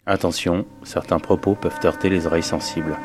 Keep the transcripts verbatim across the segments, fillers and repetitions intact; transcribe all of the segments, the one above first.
Attention, certains propos peuvent heurter les oreilles sensibles.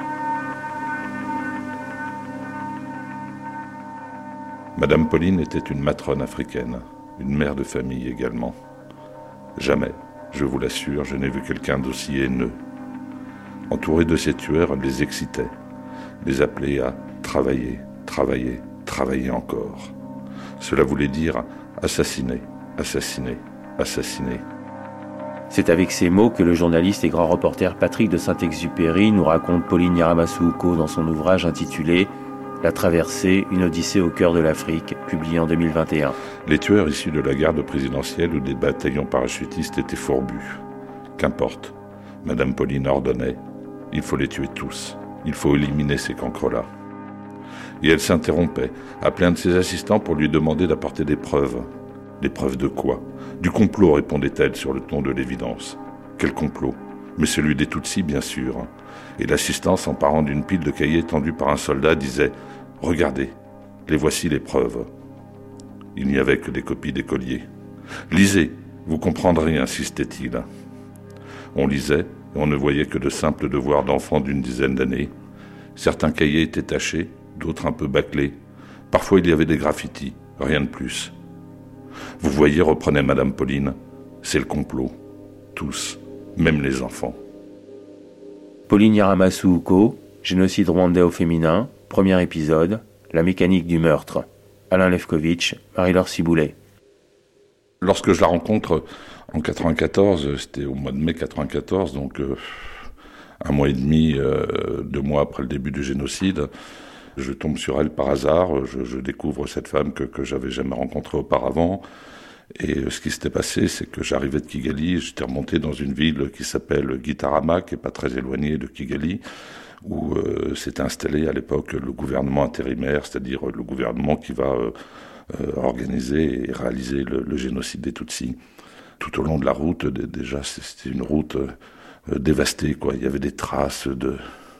Madame Pauline était une matrone africaine, une mère de famille également. Jamais, je vous l'assure, je n'ai vu quelqu'un d'aussi haineux. Entourée de ces tueurs, elle les excitait, les appelait à travailler, travailler, travailler encore. Cela voulait dire assassiner, assassiner, assassiner. C'est avec ces mots que le journaliste et grand reporter Patrick de Saint-Exupéry nous raconte Pauline Nyaramasu-Uko dans son ouvrage intitulé « La traversée, une odyssée au cœur de l'Afrique », publié en deux mille vingt et un. Les tueurs issus de la garde présidentielle ou des bataillons parachutistes étaient fourbus. Qu'importe, Madame Pauline ordonnait « Il faut les tuer tous, il faut éliminer ces cancres-là ». Et elle s'interrompait, appelait un de ses assistants pour lui demander d'apporter des preuves. Des preuves de quoi ? Du complot, répondait-elle sur le ton de l'évidence. Quel complot ? Mais celui des Tutsis, bien sûr. Et l'assistant, s'emparant d'une pile de cahiers tendus par un soldat, disait « Regardez, les voici les preuves ». Il n'y avait que des copies d'écoliers. « Lisez, vous comprendrez », insistait-il. On lisait, et on ne voyait que de simples devoirs d'enfants d'une dizaine d'années. Certains cahiers étaient tachés, d'autres un peu bâclés. Parfois, il y avait des graffitis, rien de plus. Vous voyez, reprenait Madame Pauline, c'est le complot. Tous, même les enfants. Pauline Nyaramasu-Uko, génocide rwandais au féminin, premier épisode, la mécanique du meurtre. Alain Lefkovitch, Marie-Laure Ciboulet. Lorsque je la rencontre en quatre-vingt-quatorze, c'était au mois de mai quatre-vingt-quatorze, donc euh, un mois et demi, euh, deux mois après le début du génocide, je tombe sur elle par hasard, je, je découvre cette femme que, que j'avais jamais rencontrée auparavant. Et ce qui s'était passé, c'est que j'arrivais de Kigali, j'étais remonté dans une ville qui s'appelle Gitarama, qui n'est pas très éloignée de Kigali, où euh, s'était installé à l'époque le gouvernement intérimaire, c'est-à-dire le gouvernement qui va euh, euh, organiser et réaliser le, le génocide des Tutsis. Tout au long de la route, déjà, c'était une route euh, dévastée, quoi. Il y avait des traces de...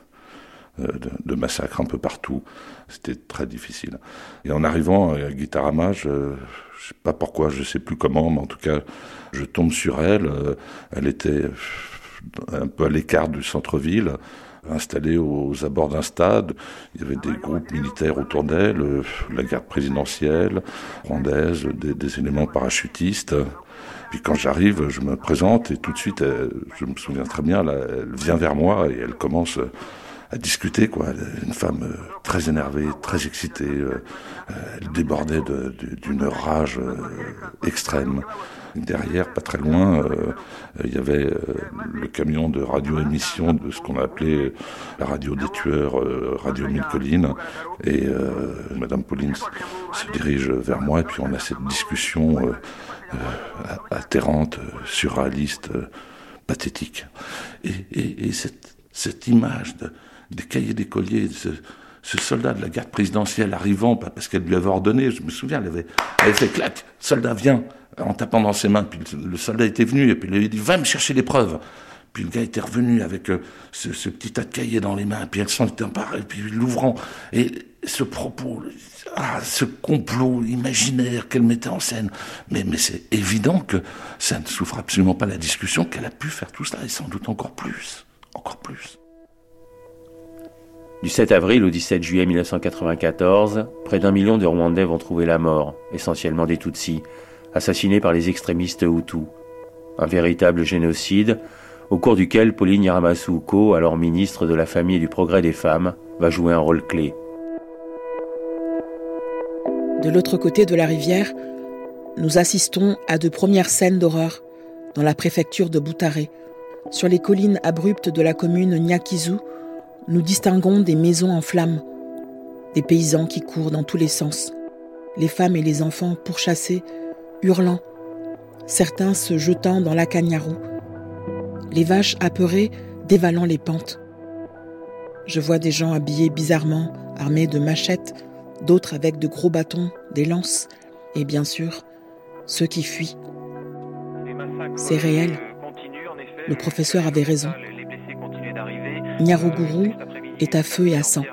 De, de massacres un peu partout. C'était très difficile. Et en arrivant à Gitarama, je ne sais pas pourquoi, je ne sais plus comment, mais en tout cas, je tombe sur elle. Elle était un peu à l'écart du centre-ville, installée aux abords d'un stade. Il y avait des groupes militaires autour d'elle, la garde présidentielle rwandaise, des, des éléments parachutistes. Puis quand j'arrive, je me présente et tout de suite, elle, je me souviens très bien, là, elle vient vers moi et elle commence à discuter, quoi. Une femme euh, très énervée, très excitée. Euh, elle débordait de, de, d'une rage euh, extrême. Derrière, pas très loin, euh, il y avait euh, le camion de radio-émission de ce qu'on appelait la radio des tueurs, euh, Radio Mille Collines. Et euh, Madame Pauline se dirige vers moi et puis on a cette discussion euh, euh, atterrante, surréaliste, euh, pathétique. Et, et, et cette, cette image de des cahiers d'écoliers, ce, ce soldat de la garde présidentielle arrivant, pas parce qu'elle lui avait ordonné, je me souviens, elle avait, elle avait fait clac, soldat vient, en tapant dans ses mains, puis le, le soldat était venu, et puis il lui a dit, va me chercher les preuves. Puis le gars était revenu avec euh, ce, ce petit tas de cahiers dans les mains, puis elle s'en était emparée, puis l'ouvrant, et ce propos, ah, ce complot imaginaire qu'elle mettait en scène, mais, mais c'est évident que ça ne souffre absolument pas la discussion, qu'elle a pu faire tout cela, et sans doute encore plus, encore plus. Du sept avril au dix-sept juillet mille neuf cent quatre-vingt-quatorze, près d'un million de Rwandais vont trouver la mort, essentiellement des Tutsis, assassinés par les extrémistes Hutus. Un véritable génocide, au cours duquel Pauline Nyaramasu-Uko, alors ministre de la Famille et du Progrès des Femmes, va jouer un rôle clé. De l'autre côté de la rivière, nous assistons à de premières scènes d'horreur dans la préfecture de Butare. Sur les collines abruptes de la commune Nyakizu, nous distinguons des maisons en flammes, des paysans qui courent dans tous les sens, les femmes et les enfants pourchassés, hurlant, certains se jetant dans la Kanyaru, les vaches apeurées dévalant les pentes. Je vois des gens habillés bizarrement, armés de machettes, d'autres avec de gros bâtons, des lances, et bien sûr, ceux qui fuient. C'est réel. Le professeur avait raison. Nyaruguru est à feu et à sang.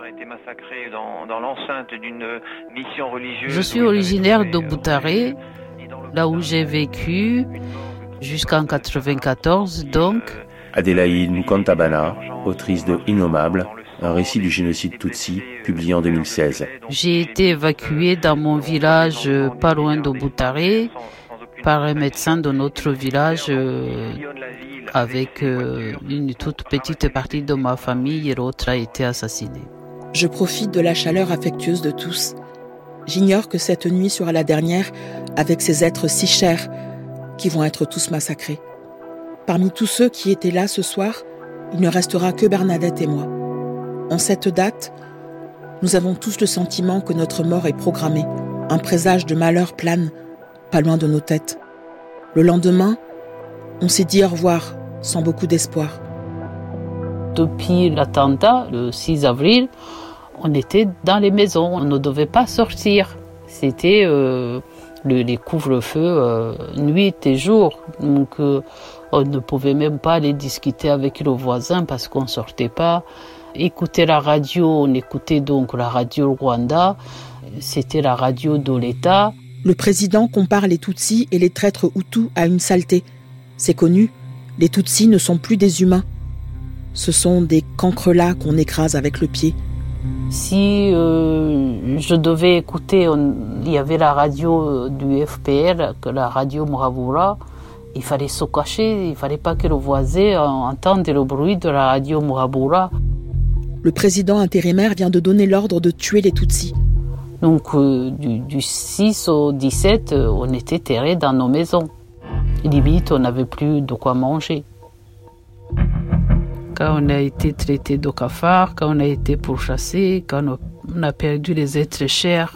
Je suis originaire de Butare, là où j'ai vécu jusqu'en quatre-vingt-quatorze, donc Adélaïde Mukantabana, autrice de Innommable, un récit du génocide Tutsi, publié en deux mille seize. J'ai été évacuée dans mon village, pas loin de Butare, par un médecin de notre village, euh, avec euh, une toute petite partie de ma famille, et l'autre a été assassinée. Je profite de la chaleur affectueuse de tous. J'ignore que cette nuit sera la dernière avec ces êtres si chers qui vont être tous massacrés. Parmi tous ceux qui étaient là ce soir, il ne restera que Bernadette et moi. En cette date, nous avons tous le sentiment que notre mort est programmée. Un présage de malheur plane, pas loin de nos têtes. Le lendemain, on s'est dit au revoir, sans beaucoup d'espoir. Depuis l'attentat, le six avril, on était dans les maisons, on ne devait pas sortir. C'était euh, le, les couvre-feux euh, nuit et jour. Donc euh, on ne pouvait même pas aller discuter avec le voisin parce qu'on ne sortait pas. Écouter la radio, on écoutait donc la radio Rwanda, c'était la radio de l'État. Le président compare les Tutsis et les traîtres Hutus à une saleté. C'est connu, les Tutsis ne sont plus des humains. Ce sont des cancrelats qu'on écrase avec le pied. Si euh, je devais écouter, on, il y avait la radio du F P R, la radio Muhabura, il fallait se cacher, il ne fallait pas que le voisin entende le bruit de la radio Muhabura. Le président intérimaire vient de donner l'ordre de tuer les Tutsis. Donc euh, du, du six au dix-sept, euh, on était terrés dans nos maisons. Limite, on n'avait plus de quoi manger. Quand on a été traité de cafard, quand on a été pourchassé, quand on a perdu les êtres chers,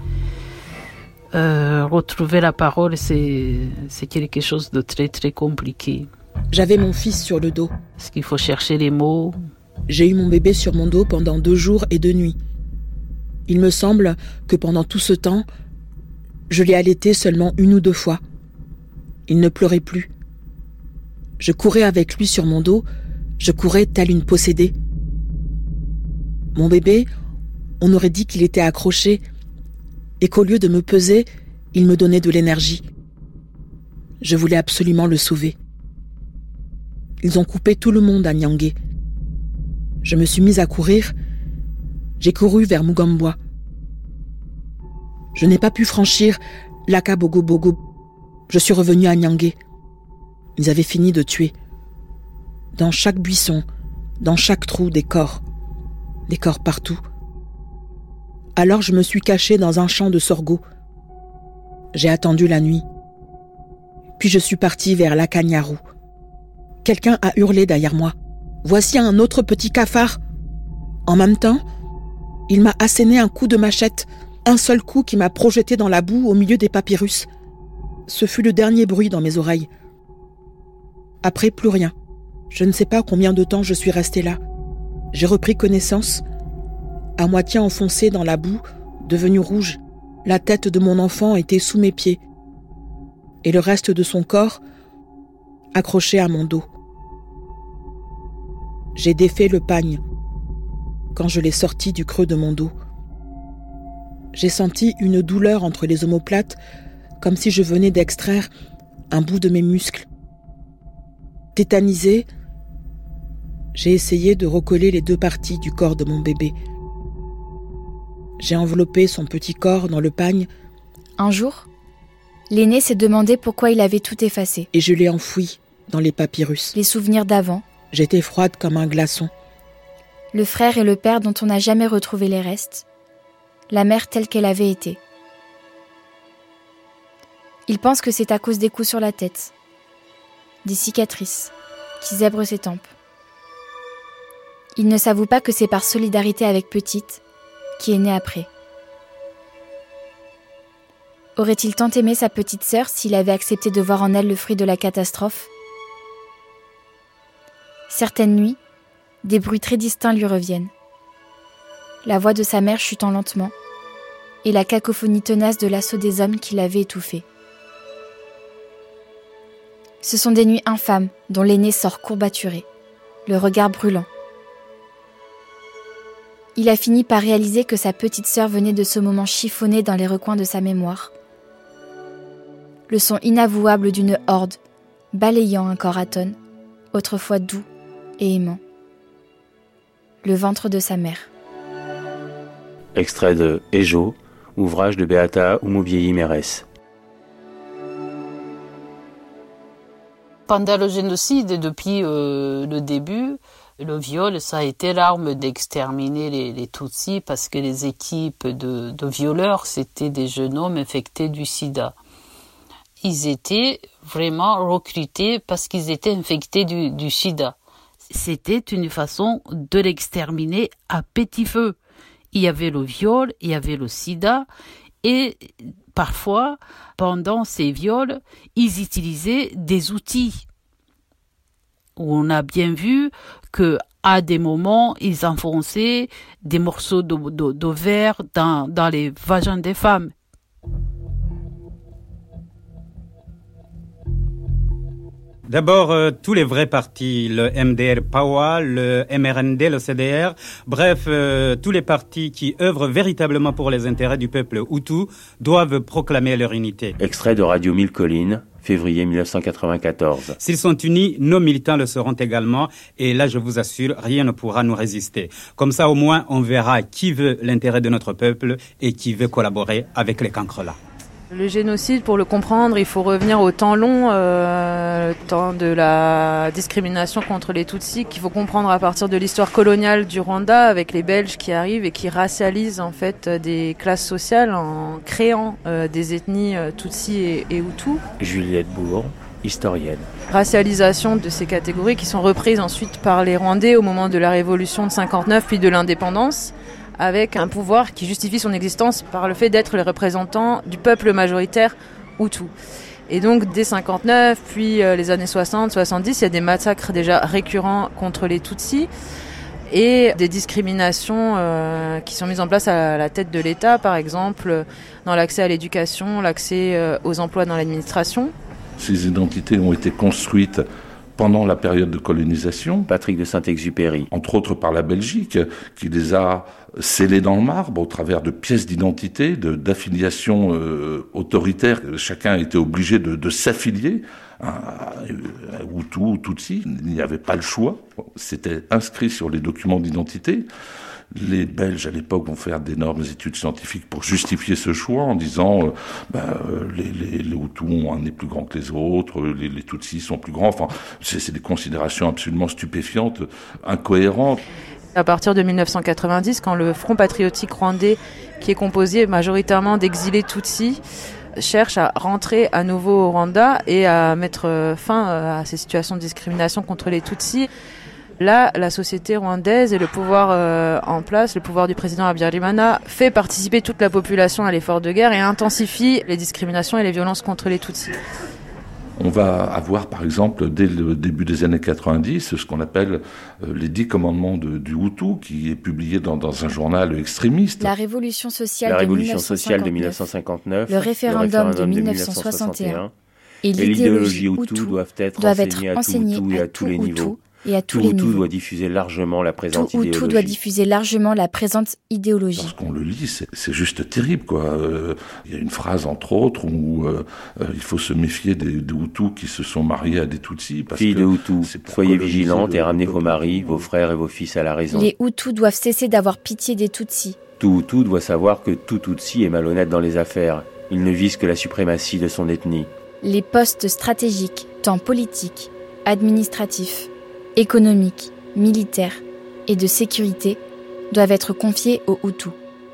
euh, retrouver la parole, c'est, c'est quelque chose de très très compliqué. J'avais mon fils sur le dos. Parce qu'il faut chercher les mots. J'ai eu mon bébé sur mon dos pendant deux jours et deux nuits. Il me semble que pendant tout ce temps, je l'ai allaité seulement une ou deux fois. Il ne pleurait plus. Je courais avec lui sur mon dos, je courais telle une possédée. Mon bébé, on aurait dit qu'il était accroché et qu'au lieu de me peser, il me donnait de l'énergie. Je voulais absolument le sauver. Ils ont coupé tout le monde à Nyangé. Je me suis mise à courir. J'ai couru vers Mugambwa. Je n'ai pas pu franchir l'Akabogo-Bogo. Je suis revenue à Nyangé. Ils avaient fini de tuer. Dans chaque buisson, dans chaque trou, des corps. Des corps partout. Alors je me suis cachée dans un champ de sorgho. J'ai attendu la nuit. Puis je suis partie vers Lakanyaru. Quelqu'un a hurlé derrière moi. « Voici un autre petit cafard !» En même temps, il m'a asséné un coup de machette, un seul coup qui m'a projeté dans la boue au milieu des papyrus. Ce fut le dernier bruit dans mes oreilles. Après, plus rien. Je ne sais pas combien de temps je suis restée là. J'ai repris connaissance, à moitié enfoncée dans la boue, devenue rouge. La tête de mon enfant était sous mes pieds, et le reste de son corps accroché à mon dos. J'ai défait le pagne quand je l'ai sorti du creux de mon dos. J'ai senti une douleur entre les omoplates, comme si je venais d'extraire un bout de mes muscles. Tétanisée, j'ai essayé de recoller les deux parties du corps de mon bébé. J'ai enveloppé son petit corps dans le pagne. Un jour, l'aîné s'est demandé pourquoi il avait tout effacé. Et je l'ai enfoui dans les papyrus. Les souvenirs d'avant. J'étais froide comme un glaçon. Le frère et le père dont on n'a jamais retrouvé les restes. La mère telle qu'elle avait été. Il pense que c'est à cause des coups sur la tête. Des cicatrices qui zèbrent ses tempes. Il ne s'avoue pas que c'est par solidarité avec Petite, qui est née après. Aurait-il tant aimé sa petite sœur s'il avait accepté de voir en elle le fruit de la catastrophe ? Certaines nuits, des bruits très distincts lui reviennent. La voix de sa mère chutant lentement et la cacophonie tenace de l'assaut des hommes qui l'avaient étouffé. Ce sont des nuits infâmes dont l'aîné sort courbaturé, le regard brûlant. Il a fini par réaliser que sa petite sœur venait de ce moment chiffonner dans les recoins de sa mémoire. Le son inavouable d'une horde, balayant un corps atone, autrefois doux et aimant. Le ventre de sa mère. Extrait de Ejo, ouvrage de Beata Oumoubiéyi Mérès. Pendant le génocide et depuis euh, le début, le viol, ça a été l'arme d'exterminer les, les Tutsis parce que les équipes de, de violeurs, c'était des jeunes hommes infectés du sida. Ils étaient vraiment recrutés parce qu'ils étaient infectés du, du sida. C'était une façon de l'exterminer à petit feu. Il y avait le viol, il y avait le sida, et parfois, pendant ces viols, ils utilisaient des outils. Où on a bien vu que, à des moments, ils enfonçaient des morceaux de, de, de verre dans, dans les vagins des femmes. D'abord, euh, tous les vrais partis, le M D R P A W A, le M R N D, le C D R, bref, euh, tous les partis qui œuvrent véritablement pour les intérêts du peuple hutu doivent proclamer leur unité. Extrait de Radio Mille Collines, février mille neuf cent quatre-vingt-quatorze. S'ils sont unis, nos militants le seront également, et là, je vous assure, rien ne pourra nous résister. Comme ça, au moins, on verra qui veut l'intérêt de notre peuple et qui veut collaborer avec les cancrelats. Le génocide, pour le comprendre, il faut revenir au temps long, euh, le temps de la discrimination contre les Tutsis, qu'il faut comprendre à partir de l'histoire coloniale du Rwanda, avec les Belges qui arrivent et qui racialisent en fait des classes sociales en créant euh, des ethnies euh, Tutsis et, et Hutus. Juliette Bourg, historienne. Racialisation de ces catégories qui sont reprises ensuite par les Rwandais au moment de la révolution de cinquante-neuf puis de l'indépendance, avec un pouvoir qui justifie son existence par le fait d'être les représentants du peuple majoritaire Hutu. Et donc dès cinquante-neuf, puis euh, les années soixante, soixante-dix, il y a des massacres déjà récurrents contre les Tutsis et des discriminations euh, qui sont mises en place à la tête de l'État, par exemple dans l'accès à l'éducation, l'accès euh, aux emplois dans l'administration. Ces identités ont été construites pendant la période de colonisation. Patrick de Saint-Exupéry. Entre autres par la Belgique, qui les a scellés dans le marbre au travers de pièces d'identité, de, d'affiliation euh, autoritaire. Chacun était obligé de, de s'affilier à Hutu ou Tutsi. Il n'y avait pas le choix. C'était inscrit sur les documents d'identité. Les Belges, à l'époque, vont faire d'énormes études scientifiques pour justifier ce choix en disant euh, bah, euh, les, les, les Hutus ont un nez plus grand que les autres, les, les Tutsis sont plus grands. Enfin, c'est, c'est des considérations absolument stupéfiantes, incohérentes. À partir de mille neuf cent quatre-vingt-dix, quand le Front patriotique rwandais, qui est composé majoritairement d'exilés Tutsis, cherche à rentrer à nouveau au Rwanda et à mettre fin à ces situations de discrimination contre les Tutsis, là, la société rwandaise et le pouvoir euh, en place, le pouvoir du président Habyarimana, fait participer toute la population à l'effort de guerre et intensifie les discriminations et les violences contre les Tutsis. On va avoir, par exemple, dès le début des années quatre-vingt-dix, ce qu'on appelle euh, les dix commandements de, du Hutu, qui est publié dans, dans un journal extrémiste. La révolution sociale, La de, révolution mille neuf cent sociale de mille neuf cent cinquante-neuf, le référendum, le référendum de mille neuf cent soixante et un et l'idéologie Hutu doivent être doivent être enseignées enseignées à tous les niveaux. Et à tous tout les Hutu niveaux. doit diffuser largement la présente tout idéologie. Hutu doit diffuser largement la présente idéologie. Lorsqu'on le lit, c'est, c'est juste terrible, quoi. Euh, il y a une phrase, entre autres, où euh, euh, il faut se méfier des, des Hutus qui se sont mariés à des Tutsis. Filles de Hutus, soyez vigilantes et ramenez vos maris, vos frères et vos fils à la raison. Les Hutus doivent cesser d'avoir pitié des Tutsis. Tout Hutu doit savoir que tout Tutsi est malhonnête dans les affaires. Il ne vise que la suprématie de son ethnie. Les postes stratégiques, tant politiques, administratifs, économiques, militaires et de sécurité doivent être confiés aux Hutus.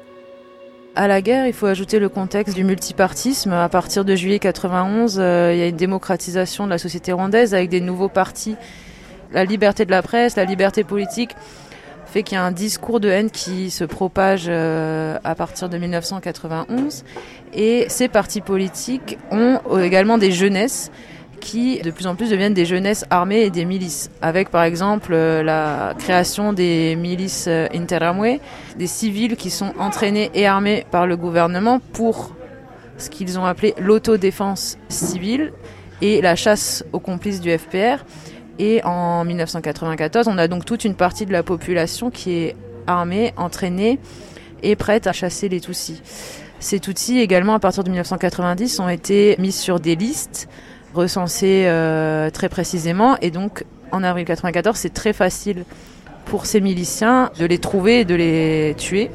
À la guerre, il faut ajouter le contexte du multipartisme. À partir de juillet quatre-vingt-onze, euh, il y a une démocratisation de la société rwandaise avec des nouveaux partis. La liberté de la presse, la liberté politique fait qu'il y a un discours de haine qui se propage euh, à partir de mille neuf cent quatre-vingt-onze. Et ces partis politiques ont également des jeunesses qui de plus en plus deviennent des jeunesses armées et des milices, avec par exemple euh, la création des milices euh, Interamwe, des civils qui sont entraînés et armés par le gouvernement pour ce qu'ils ont appelé l'autodéfense civile et la chasse aux complices du F P R. Et en mille neuf cent quatre-vingt-quatorze, on a donc toute une partie de la population qui est armée, entraînée et prête à chasser les Tutsis. Ces Tutsis également, à partir de mille neuf cent quatre-vingt-dix, ont été mis sur des listes recensés euh, très précisément et donc En avril quatre-vingt-quatorze, c'est très facile pour ces miliciens de les trouver et de les tuer.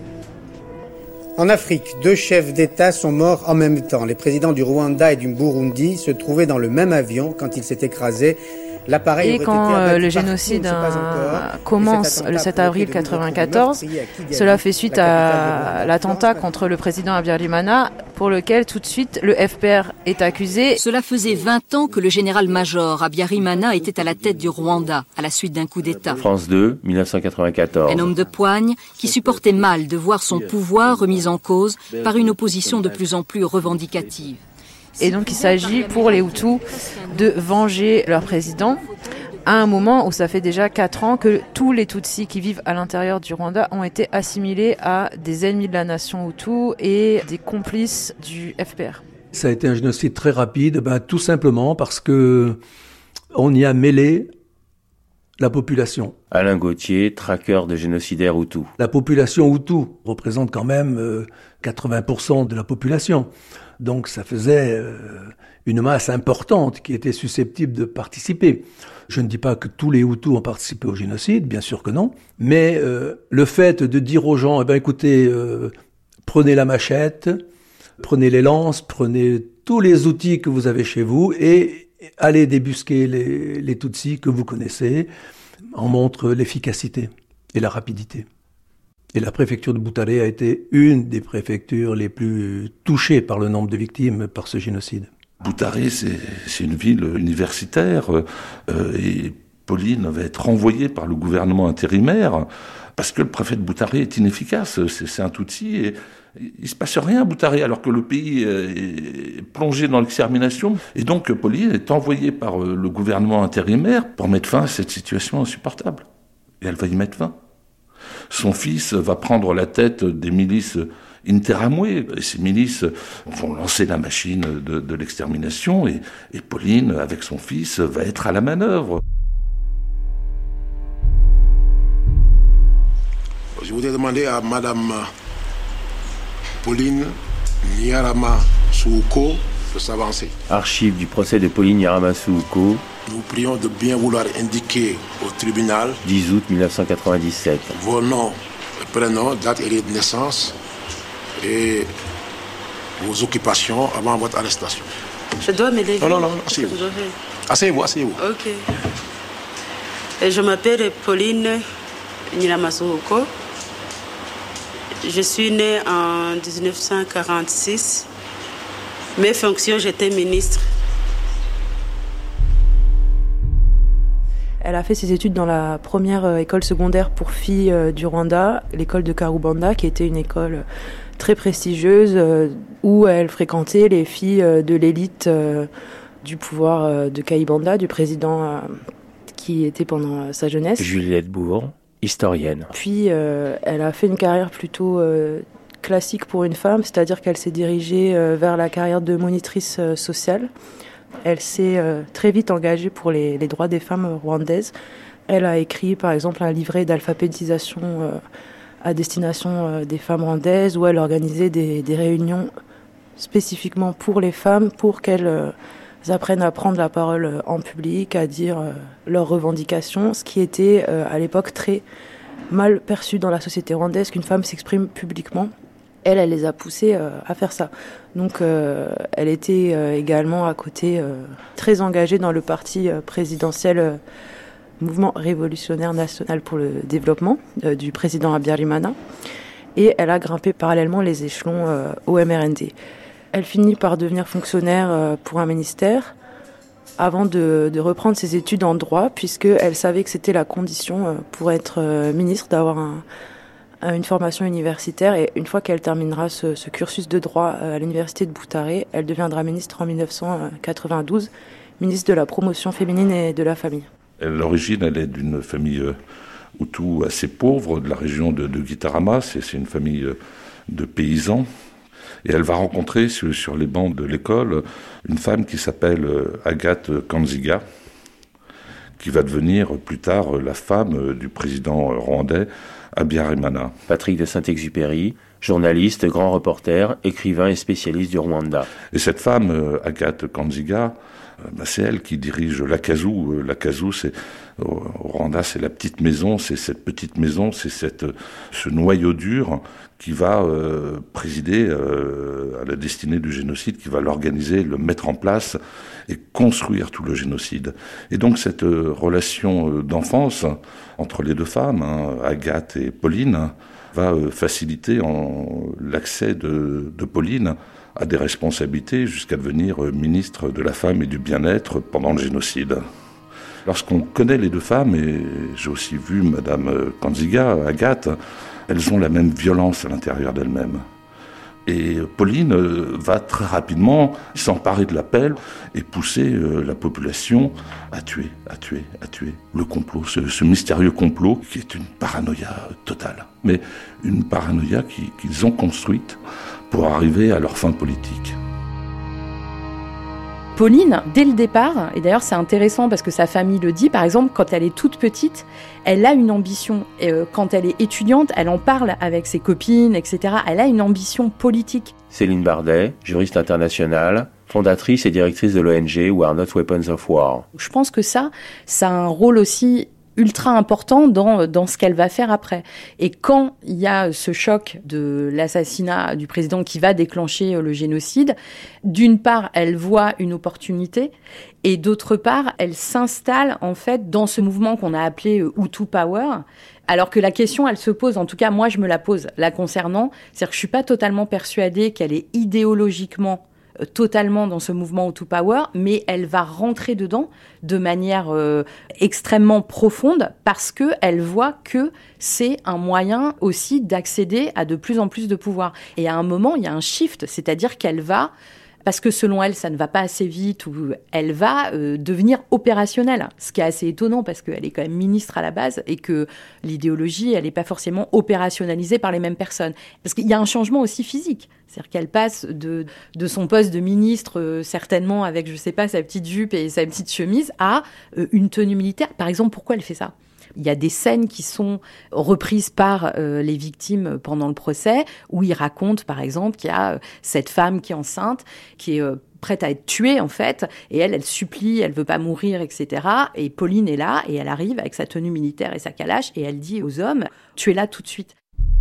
En Afrique, deux chefs d'État sont morts en même temps. Les présidents du Rwanda et du Burundi se trouvaient dans le même avion quand il s'est écrasé. Et quand euh, le génocide euh, commence le sept avril quatre-vingt-quatorze, cela fait suite à l'attentat contre le président Habyarimana, pour lequel tout de suite le F P R est accusé. Cela faisait vingt ans que le général-major Habyarimana était à la tête du Rwanda à la suite d'un coup d'État. France deux, dix-neuf cent quatre-vingt-quatorze. Un homme de poigne qui supportait mal de voir son pouvoir remis en cause par une opposition de plus en plus revendicative. Et donc il s'agit pour les Hutus de venger leur président à un moment où ça fait déjà quatre ans que tous les Tutsis qui vivent à l'intérieur du Rwanda ont été assimilés à des ennemis de la nation Hutu et des complices du F P R. Ça a été un génocide très rapide, ben, tout simplement parce que on y a mêlé la population. Alain Gauthier, traqueur de génocidaires Hutus. La population Hutu représente quand même euh, quatre-vingts pour cent de la population. Donc ça faisait euh, une masse importante qui était susceptible de participer. Je ne dis pas que tous les Hutus ont participé au génocide, bien sûr que non, mais euh, le fait de dire aux gens, eh ben, écoutez, euh, prenez la machette, prenez les lances, prenez tous les outils que vous avez chez vous et allez débusquer les, les Tutsis que vous connaissez, en montre l'efficacité et la rapidité. Et la préfecture de Butare a été une des préfectures les plus touchées par le nombre de victimes par ce génocide. Butare, c'est, c'est une ville universitaire euh, et Pauline va être renvoyée par le gouvernement intérimaire parce que le préfet de Butare est inefficace. C'est, c'est un Tutsi et il ne se passe rien à Butare alors que le pays est plongé dans l'extermination. Et donc Pauline est envoyée par le gouvernement intérimaire pour mettre fin à cette situation insupportable. Et elle va y mettre fin. Son fils va prendre la tête des milices Interamwe, et ces milices vont lancer la machine de, de l'extermination, et, et Pauline, avec son fils, va être à la manœuvre. Je voudrais demander à Madame Pauline Nyarama-Souko de s'avancer. Archives du procès de Pauline Nyarama-Souko. Nous prions de bien vouloir indiquer au tribunal dix août dix-neuf cent quatre-vingt-dix-sept. Vos noms, prénoms, date et lieu de naissance et vos occupations avant votre arrestation. Je dois me lever. Non, non, non, asseyez-vous. Asseyez-vous, asseyez-vous. Ok. Et je m'appelle Pauline Nyarama-Souko. Je suis née en dix-neuf cent quarante-six. Mes fonctions, j'étais ministre. Elle a fait ses études dans la première euh, école secondaire pour filles euh, du Rwanda, l'école de Karubanda, qui était une école très prestigieuse euh, où elle fréquentait les filles euh, de l'élite euh, du pouvoir euh, de Kayibanda, du président euh, qui était pendant euh, sa jeunesse. Juliette Bourg, historienne. Puis euh, elle a fait une carrière plutôt euh, classique pour une femme, c'est-à-dire qu'elle s'est dirigée euh, vers la carrière de monitrice euh, sociale. Elle s'est euh, très vite engagée pour les, les droits des femmes rwandaises. Elle a écrit par exemple un livret d'alphabétisation euh, à destination euh, des femmes rwandaises où elle organisait des, des réunions spécifiquement pour les femmes pour qu'elles euh, apprennent à prendre la parole euh, en public, à dire euh, leurs revendications, ce qui était euh, à l'époque très mal perçu dans la société rwandaise qu'une femme s'exprime publiquement. Elle, elle les a poussées euh, à faire ça. Donc, euh, elle était euh, également à côté euh, très engagée dans le parti euh, présidentiel euh, Mouvement révolutionnaire national pour le développement euh, du président Habyarimana. Et elle a grimpé parallèlement les échelons euh, au M R N D. Elle finit par devenir fonctionnaire euh, pour un ministère avant de, de reprendre ses études en droit, puisqu'elle savait que c'était la condition euh, pour être euh, ministre, d'avoir un une formation universitaire, et une fois qu'elle terminera ce, ce cursus de droit à l'université de Butare, elle deviendra ministre en dix-neuf cent quatre-vingt-douze, ministre de la promotion féminine et de la famille. L'origine, elle est d'une famille Hutu assez pauvre de la région de, de Gitarama, c'est, c'est une famille de paysans, et elle va rencontrer sur, sur les bancs de l'école une femme qui s'appelle Agathe Kanziga, qui va devenir plus tard la femme du président rwandais Habyarimana. Patrick de Saint-Exupéry, journaliste, grand reporter, écrivain et spécialiste du Rwanda. Et cette femme, Agathe Kanziga, Ben, c'est elle qui dirige l'Akazu. L'Akazu, c'est au Rwanda, c'est la petite maison, c'est cette petite maison, c'est cette, ce noyau dur qui va euh, présider euh, à la destinée du génocide, qui va l'organiser, le mettre en place et construire tout le génocide. Et donc cette euh, relation euh, d'enfance entre les deux femmes, hein, Agathe et Pauline, va euh, faciliter en, l'accès de, de Pauline à des responsabilités jusqu'à devenir euh, ministre de la femme et du bien-être pendant le génocide. Lorsqu'on connaît les deux femmes, et j'ai aussi vu Madame Kanziga, Agathe, elles ont la même violence à l'intérieur d'elles-mêmes. Et Pauline va très rapidement s'emparer de la pelle et pousser la population à tuer, à tuer, à tuer. Le complot, ce, ce mystérieux complot qui est une paranoïa totale. Mais une paranoïa qui, qu'ils ont construite pour arriver à leur fin politique. Pauline, dès le départ, et d'ailleurs c'est intéressant parce que sa famille le dit, par exemple, quand elle est toute petite, elle a une ambition. Et, euh, quand elle est étudiante, elle en parle avec ses copines, et cetera. Elle a une ambition politique. Céline Bardet, juriste internationale, fondatrice et directrice de l'O N G We Are Not Weapons of War. Je pense que ça, ça a un rôle aussi ultra important dans, dans ce qu'elle va faire après. Et quand il y a ce choc de l'assassinat du président qui va déclencher le génocide, d'une part, elle voit une opportunité et d'autre part, elle s'installe en fait dans ce mouvement qu'on a appelé Hutu Power. Alors que la question, elle se pose, en tout cas moi je me la pose la concernant, c'est-à-dire que je suis pas totalement persuadée qu'elle est idéologiquement totalement dans ce mouvement Hutu Power, mais elle va rentrer dedans de manière euh, extrêmement profonde parce que elle voit que c'est un moyen aussi d'accéder à de plus en plus de pouvoir. Et à un moment, il y a un shift, c'est-à-dire qu'elle va, parce que selon elle, ça ne va pas assez vite, ou elle va euh, devenir opérationnelle. Ce qui est assez étonnant parce qu'elle est quand même ministre à la base et que l'idéologie, elle n'est pas forcément opérationnalisée par les mêmes personnes. Parce qu'il y a un changement aussi physique. C'est-à-dire qu'elle passe de, de son poste de ministre, euh, certainement avec, je ne sais pas, sa petite jupe et sa petite chemise, à euh, une tenue militaire. Par exemple, pourquoi elle fait ça ? Il y a des scènes qui sont reprises par euh, les victimes pendant le procès, où ils racontent, par exemple, qu'il y a euh, cette femme qui est enceinte, qui est euh, prête à être tuée, en fait, et elle, elle supplie, elle veut pas mourir, et cetera. Et Pauline est là, et elle arrive avec sa tenue militaire et sa calache, et elle dit aux hommes, tuez-la tout de suite.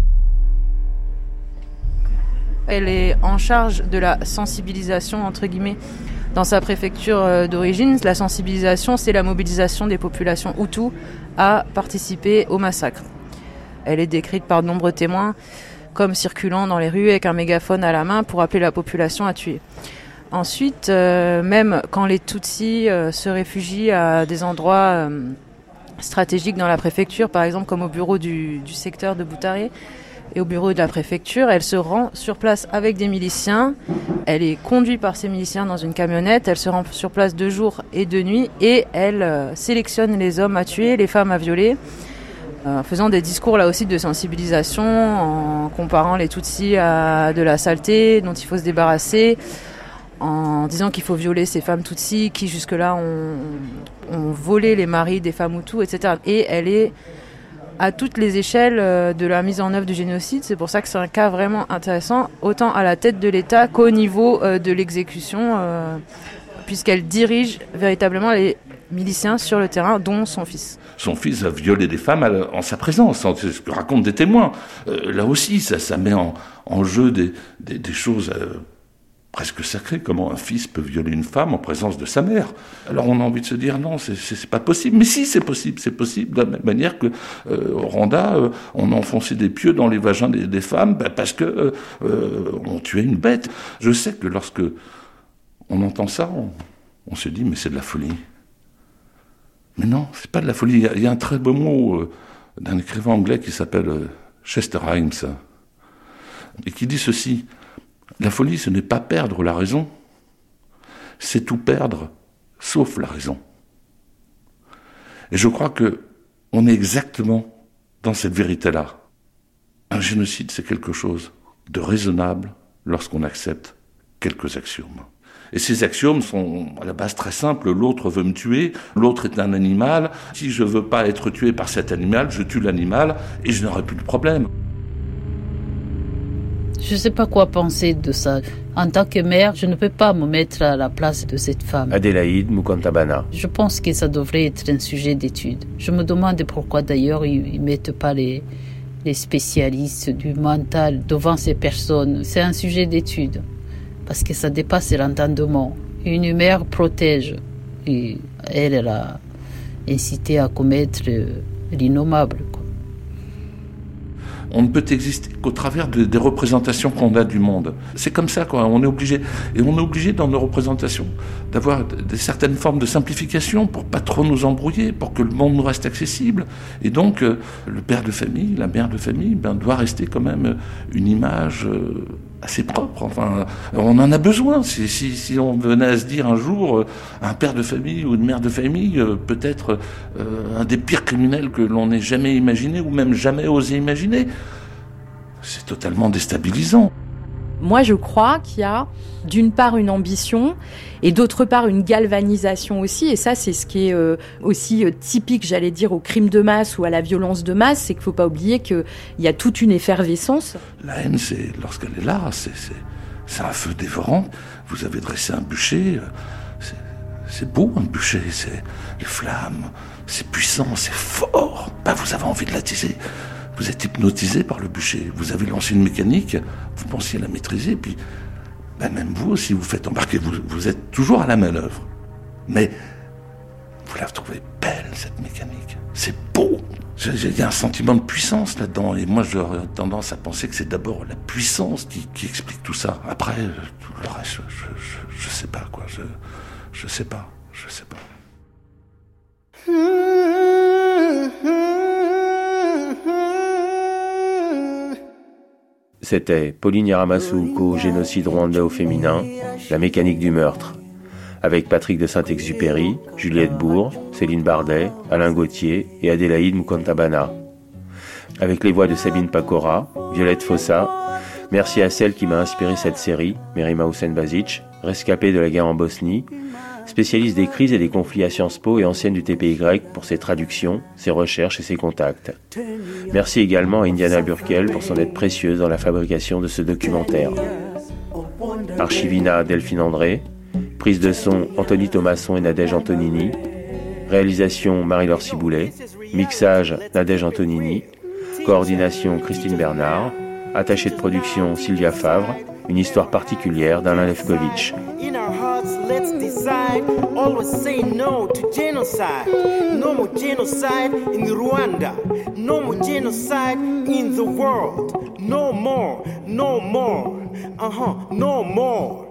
Elle est en charge de la sensibilisation, entre guillemets, dans sa préfecture d'origine. La sensibilisation, c'est la mobilisation des populations Hutus à participer au massacre. Elle est décrite par de nombreux témoins comme circulant dans les rues avec un mégaphone à la main pour appeler la population à tuer. Ensuite, euh, même quand les Tutsis euh, se réfugient à des endroits euh, stratégiques dans la préfecture, par exemple comme au bureau du, du secteur de Butare, et au bureau de la préfecture, elle se rend sur place avec des miliciens. Elle est conduite par ces miliciens dans une camionnette. Elle se rend sur place de jour et de nuit et elle euh, sélectionne les hommes à tuer, les femmes à violer, en euh, faisant des discours là aussi de sensibilisation, en comparant les Tutsis à de la saleté dont il faut se débarrasser, en disant qu'il faut violer ces femmes Tutsis qui jusque-là ont, ont volé les maris des femmes Hutus, et cetera. Et elle est à toutes les échelles de la mise en œuvre du génocide. C'est pour ça que c'est un cas vraiment intéressant, autant à la tête de l'État qu'au niveau de l'exécution, euh, puisqu'elle dirige véritablement les miliciens sur le terrain, dont son fils. Son fils a violé des femmes en sa présence, c'est ce que racontent des témoins. Euh, là aussi, ça, ça met en, en jeu des, des, des choses euh, presque sacrées. Comment un fils peut violer une femme en présence de sa mère ? Alors on a envie de se dire non, c'est, c'est, c'est pas possible. Mais si, c'est possible, c'est possible. De la même manière que euh, au Rwanda, euh, on a enfoncé des pieux dans les vagins des, des femmes bah, parce que euh, euh, on tuait une bête. Je sais que lorsque on entend ça, on, on se dit mais c'est de la folie. Mais non, c'est pas de la folie. Il y a, il y a un très beau mot euh, d'un écrivain anglais qui s'appelle euh, Chester Himes et qui dit ceci. La folie, ce n'est pas perdre la raison, c'est tout perdre, sauf la raison. Et je crois que on est exactement dans cette vérité-là. Un génocide, c'est quelque chose de raisonnable lorsqu'on accepte quelques axiomes. Et ces axiomes sont à la base très simples. L'autre veut me tuer, l'autre est un animal. Si je ne veux pas être tué par cet animal, je tue l'animal et je n'aurai plus de problème. Je ne sais pas quoi penser de ça. En tant que mère, je ne peux pas me mettre à la place de cette femme. Adélaïde Mukantabana. Je pense que ça devrait être un sujet d'étude. Je me demande pourquoi d'ailleurs ils ne mettent pas les, les spécialistes du mental devant ces personnes. C'est un sujet d'étude parce que ça dépasse l'entendement. Une mère protège et elle, elle a incité à commettre l'innommable. On ne peut exister qu'au travers de, des représentations qu'on a du monde. C'est comme ça, quoi. On est obligé, et on est obligé dans nos représentations d'avoir des certaines formes de simplification pour pas trop nous embrouiller, pour que le monde nous reste accessible. Et donc, euh, le père de famille, la mère de famille, ben, doit rester quand même une image euh, assez propre. Enfin, on en a besoin. Si, si, si on venait à se dire un jour, euh, un père de famille ou une mère de famille euh, peut être euh, un des pires criminels que l'on ait jamais imaginé ou même jamais osé imaginer. C'est totalement déstabilisant. Moi, je crois qu'il y a d'une part une ambition et d'autre part une galvanisation aussi. Et ça, c'est ce qui est euh, aussi euh, typique, j'allais dire, au crime de masse ou à la violence de masse. C'est qu'il ne faut pas oublier qu'il y a toute une effervescence. La haine, c'est, lorsqu'elle est là, c'est, c'est, c'est un feu dévorant. Vous avez dressé un bûcher. C'est, c'est beau, un bûcher. C'est les flammes. C'est puissant, c'est fort. Ben, vous avez envie de l'attiser. Vous êtes hypnotisé par le bûcher. Vous avez lancé une mécanique, vous pensiez la maîtriser, puis ben même vous, si vous faites embarquer, vous, vous êtes toujours à la manœuvre. Mais vous la trouvez belle, cette mécanique. C'est beau. Il y a un sentiment de puissance là-dedans. Et moi, j'aurais tendance à penser que c'est d'abord la puissance qui, qui explique tout ça. Après, tout le reste, je, je, je, je sais pas, quoi. Je, je sais pas. Je sais pas. C'était Pauline Yaramasuuko, Génocide rwandais au féminin, la mécanique du meurtre, avec Patrick de Saint-Exupéry, Juliette Bourg, Céline Bardet, Alain Gauthier et Adélaïde Mukantabana. Avec les voix de Sabine Pacora, Violette Fossa. Merci à celle qui m'a inspiré cette série, Merima Hussein-Basic, rescapée de la guerre en Bosnie, spécialiste des crises et des conflits à Sciences Po et ancienne du T P Y pour ses traductions, ses recherches et ses contacts. Merci également à Indiana Burkel pour son aide précieuse dans la fabrication de ce documentaire. Archivina Delphine André, prise de son Anthony Thomasson et Nadège Antonini, réalisation Marie-Laure Ciboulet, mixage Nadège Antonini, coordination Christine Bernard, attachée de production Sylvia Favre, une histoire particulière d'Alain Lefkovitch. In our hearts, let's decide. Always say no to genocide. No more genocide in Rwanda. No more genocide in the world. No more, no more. Uh huh, no more.